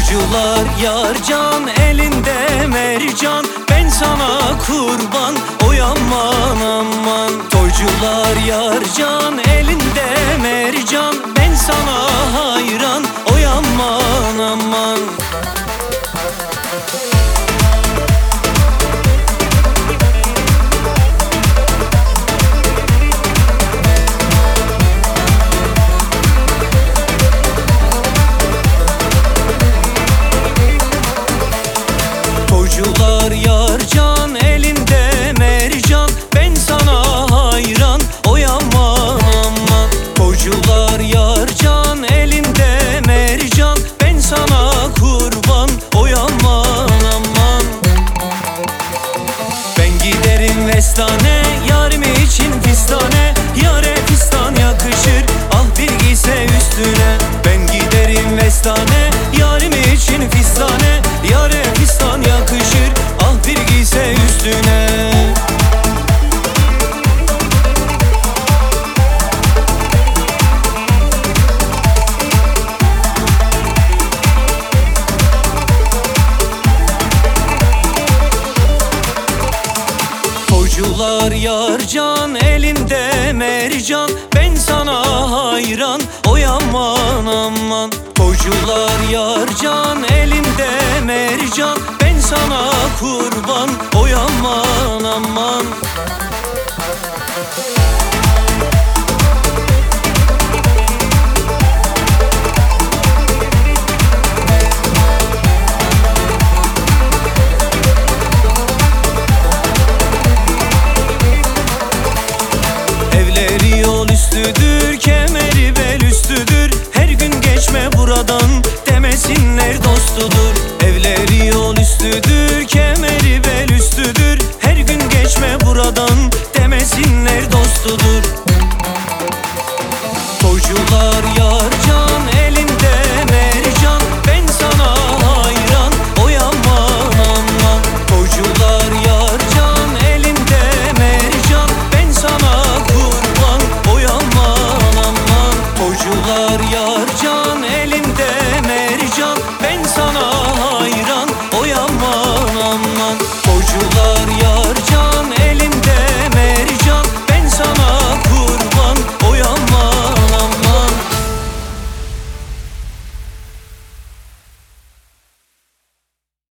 Toycular yar can, elinde mercan, ben sana kurban, oy aman aman. Toycular yar can, elinde mercan, ben sana hayran, oy aman aman. Toycular yar can, elinde mercan, ben sana hayran, oy aman aman. Toycular yar can, elinde mercan, ben sana kurban, oy aman aman. Ben giderim vestane, yarim için fistane, yare fistan yakışır, ah bir giyse üstüne. Ben giderim vestane, yarim için fistane, yare fistan yakışır, ah bir giyse üstüne. Toycular yar can, elinde mercan, ben sana hayran, oy aman aman. Toycular yar can, elinde mercan, ben sana kurban, oy aman aman. Evleri yol üstüdür, kemeri bel üstüdür, her gün geçme buradan demesinler dostudur. Evleri yol üstüdür, kemeri bel üstüdür, her gün geçme buradan demesinler dostudur. Toycular